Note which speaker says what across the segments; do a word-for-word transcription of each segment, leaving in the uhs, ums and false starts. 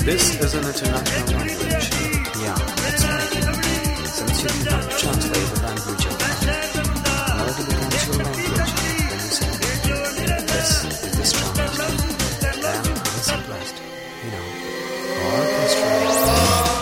Speaker 1: This is an international language.
Speaker 2: Yeah, that's right. Since you cannot translate the language of God, how it becomes your language when you say, this is the strongest one. Then the simplest, you know, orchestra.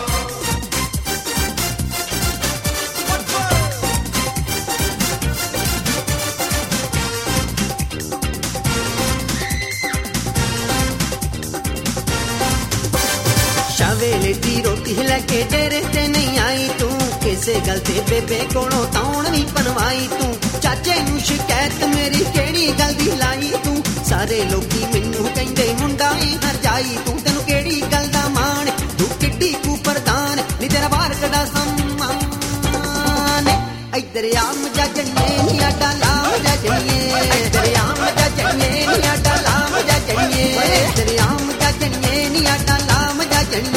Speaker 3: ਵੇਲੇ ਦੀ ਰੋਟੀ ਲੈ ਕੇ ਡੇਰੇ ਤੇ ਨਹੀਂ ਆਈ ਤੂੰ ਕਿਸੇ ਗੱਲ ਤੇ ਬੇਬੇ ਕੋਲੋਂ ਤੌਣ ਨਹੀਂ ਪਨਵਾਈ ਤੂੰ ਚਾਚੇ ਨੂੰ ਸ਼ਿਕਾਇਤ ਮੇਰੀ ਕਿਹੜੀ ਗੱਲ ਦੀ ਲਾਈ ਤੂੰ ਸਾਰੇ ਲੋਕੀ ਮੈਨੂੰ ਕਹਿੰਦੇ ਮੁੰਡਾ ਏ ਹਰ ਜਾਈ ਤੂੰ ਤੈਨੂੰ ਕਿਹੜੀ ਗੱਲ ਦਾ ਮਾਣ ਤੂੰ ਕਿੱਡੀ ਕੁ ਪ੍ਰਧਾਨ ਨੀ ਤੇਰਾ ਬਾਹਰ ਕਦਾ ਸਮਾਨ ਇੱਧਰ ਆਮ ਜੱਜਣੇ ਨੀ ਆਡਾ ਲਾਮ ਜੱਜਣੇ ਇੱਧਰ ਆਮ ਜੱਜਣੇ ਨੀ ਆਡਾ ਲਾਮ ਜੱਜਣੇ ਇੱਧਰ ਆਮ ਜੱਜਣੇ ਨੀ ਆਡਾ ਲਾਮ ਜੱਜਣੇ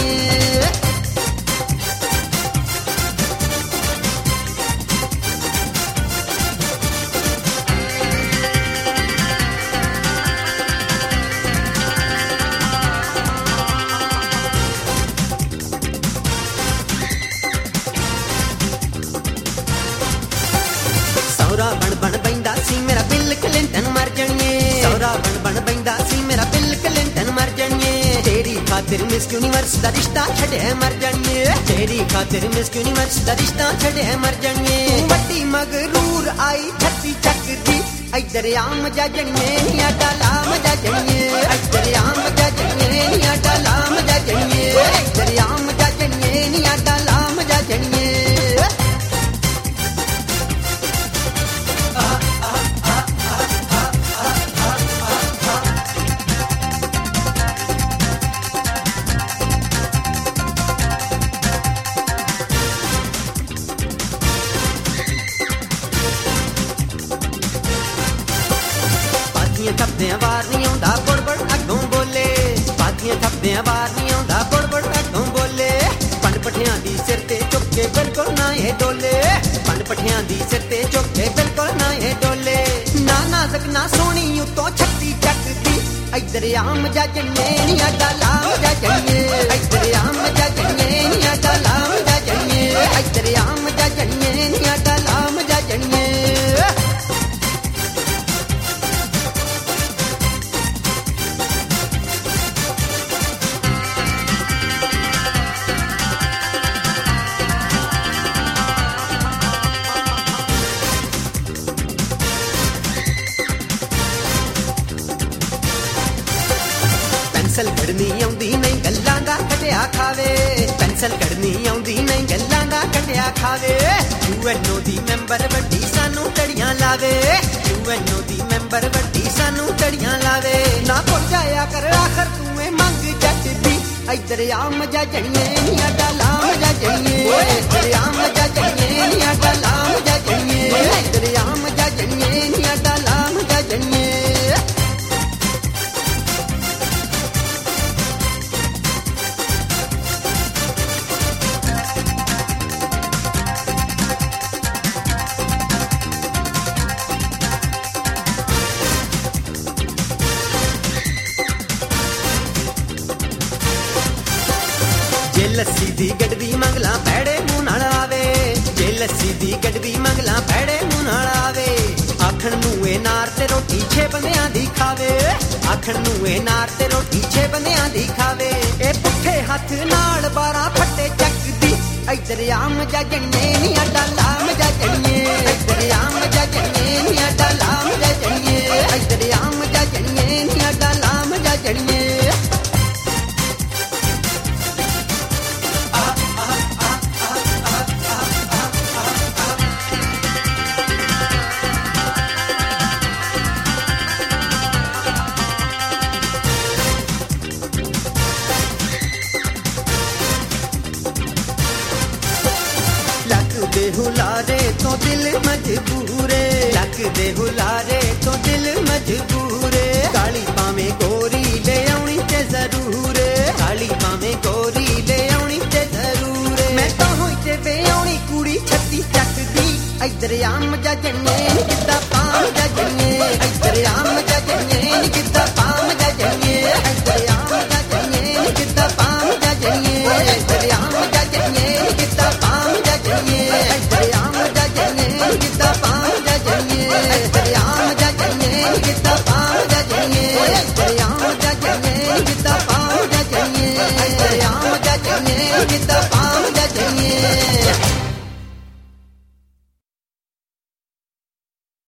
Speaker 3: ਸੌਰਾ ਬਣ ਬਣ ਬੈਂਦਾ ਸੀ ਮੇਰਾ ਬਿੱਲ ਕਲਿੰਟਨ ਮਰ ਜਾਣੀਏ ਸੌਰਾ ਬਣ ਬਣ ਬੈਂਦਾ ਸੀ ਮੇਰਾ ਬਿੱਲ ਕਲਿੰਟਨ ਮਰ ਜਾਣੀਏ ਤੇਰੀ ਖਾਤਰ ਮਿਸ ਯੂਨੀਵਰਸ ਦਾ ਰਿਸ਼ਤਾ ਛੱਡਿਆ ਮਰ ਜਾਣੀਏ ਤੇਰੀ ਖਾਤਰ ਮਿਸ ਯੂਨੀਵਰਸ ਦਾ ਰਿਸ਼ਤਾ ਛੱਡਿਆ ਮਰ ਜਾਣੀਏ ਵੱਡੀ ਮਗਰੂਰ ਆਈ ਛੱਤੀ ਚੱਕਦੀ ਇੱਧਰ ਆਮ ਜੱਜਣੀਏ ਨੀ ਆਡਾ ਲਾਮ ਜੱਜਣੀਏ ਇੱਧਰ ਆਮ ਜੱਜਣੀਏ ਨੀ ਆਡਾ ਲਾਮ ਜੱਜਣੀਏ ਇੱਧਰ ਆਮ ਜੱਜਣੀਏ ਨੀ ਆਡਾ ਲਾਮ ਜੱਜਣੀਏ ਥੱਪਦਿਆਂ ਵਾਰ ਨਹੀਂ ਆਉਂਦਾ ਬੜਬੜ ਅੱਗੋਂ ਬੋਲੇ ਪਾਥੀਆਂ ਥੱਪਦਿਆਂ ਵਾਰ ਨਹੀਂ ਆਉਂਦਾ ਬੜਬੜ ਅੱਗੋਂ ਬੋਲੇ ਪੰਡ ਪੱਠਿਆਂ ਦੀ ਸਿਰ ਤੇ ਚੁੱਕ ਕੇ ਬਿਲਕੁਲ ਨਾ ਇਹ ਡੋਲੇ ਪੰਡ ਪੱਠਿਆਂ ਦੀ ਸਿਰ ਤੇ ਚੁੱਕ ਕੇ ਬਿਲਕੁਲ ਨਾ ਇਹ ਡੋਲੇ ਨਾ ਨਾਜ਼ਕ ਨਾ ਸੋਹਣੀ ਉਤੋਂ ਛੱਤੀ ਚੱਕਦੀ ਇੱਧਰ ਆਮ ਜੱਜਣੇ ਨੀ ਆਡਾ ਲਾਮ ਜੱਜਣੇ ਇੱਧਰ ਆਮ ਜੱਜਣੇ ਨੀ ਆਡਾ ਲਾਮ ਜੱਜਣੇ ਇੱਧਰ ਆਮ ਜੱਜਣੇ ਨੀ ਆਡਾ ਲਾਮ ਜੱਜਣੇ ਪੈਨਸਲ ਕੱਢਣੀ ਆਉਂਦੀ ਨਹੀਂ ਗੱਲਾਂ ਦਾ ਕੱਢਿਆ ਖਾਵੇ ਪੈਨਸਲ ਕੱਢਣੀ ਆਉਂਦੀ ਨਹੀਂ ਗੱਲਾਂ ਦਾ ਕੱਢਿਆ ਖਾਵੇ ਯੂ ਐਨ ਓ ਦੀ ਮੈਂਬਰ ਵੱਡੀ ਸਾਨੂੰ ਤੜੀਆਂ ਲਾਵੇ ਯੂ ਐਨ ਓ ਦੀ ਮੈਂਬਰ ਵੱਡੀ ਸਾਨੂੰ ਤੜੀਆਂ ਲਾਵੇ ਨਾ ਭੁੱਲ ਜਾਇਆ ਕਰ ਆਖਰ ਤੂੰ ਇਹ ਮੰਗ ਜੱਟ ਦੀ ਇੱਧਰ ਆਮ ਜੱਜਣੀਏ ਨੀ ਆਡਾ ਲਾਮ ਜੱਜਣੀਏ ਇੱਧਰ ਆਮ ਜੱਜਣੀਏ ਨੀ ਆਡਾ ਲਾਮ ਜੱਜਣੀਏ ਇੱਧਰ ਆਮ ਜੱਜਣੀਏ ਨੀ ਆਡਾ ਲਾਮ ਜੱਜਣੀਏ ਲੱਸੀ ਦੀ ਗੱਡਵੀ ਮੰਗਲਾ ਪੈੜੇ ਮੂੰਹ ਨਾਲ ਆਵੇ ਜੇ ਲੱਸੀ ਦੀ ਗੱਡਵੀ ਮੰਗਲਾ ਪੈੜੇ ਮੂੰਹ ਨਾਲ ਆਵੇ ਆਖਣ ਨੂੰ ਇਹ ਨਾਰ ਤੇ ਰੋਟੀ ਛੇ ਬੰਦਿਆਂ ਦੀ ਖਾਵੇ ਆਖਣ ਨੂੰ ਇਹ ਨਾਰ ਤੇ ਰੋਟੀ ਛੇ ਬੰਦਿਆਂ ਦੀ ਖਾਵੇ ਇਹ ਪੁੱਠੇ ਹੱਥ ਨਾਲ ਬਾਰਾਂ ਫੱਟੇ ਚੱਕਦੀ ਇੱਧਰ ਆਮ ਜੱਜਣੇ ਨੀ ਆਡਾ ਲਾਮ ਜੱਜਣੇ ਇੱਧਰ ਆਮ ਜੱਜਣੇ ਨੀ ਆਡਾ ਲਾਮ ਜੱਜਣੇ ਇੱਧਰ ਆਮ ਜੱਜਣੇ ਨੀ ਆਡਾ ਲਾਮ ਜੱਜਣੇ ਦੇ ਹੁਲਾਰੇ ਤੋਂ ਦਿਲ ਮਜਬੂਰੇ ਲੱਕ ਦੇ ਹੁਲਾਰੇ ਤੋਂ ਦਿਲ ਮਜਬੂਰੇ ਕਾਲੀ ਪਾਵੇਂ ਗੋਰੀ ਲੈ ਆਉਣੀ ਤੇ ਜ਼ਰੂਰ ਕਾਲੀ ਪਾਵੇਂ ਗੋਰੀ ਲੈ ਆਉਣੀ ਤੇ ਜ਼ਰੂਰ ਮੈਂ ਤਾਂ ਹੋਈ ਤੇ ਵੇ ਆਉਣੀ ਕੁੜੀ ਛੱਤੀ ਚੱਕਦੀ ਇੱਧਰ ਆਮ ਜੱਜਣੇ ਨੀ ਕਿੱਦਾਂ ਪਾਮ ਜੱਜਣੇ ਇੱਧਰ ਆਮ ਜੱਜਣੇ ਨੀ ਕਿੱਦਾਂ ਪਾਮ ਜੱਜਣੇ ਇੱਧਰ ਆਮ ਜੱਜਣੇ ਨੀ ਕਿੱਦਾਂ ਪਾਮ ਜਿੱਦਾਂ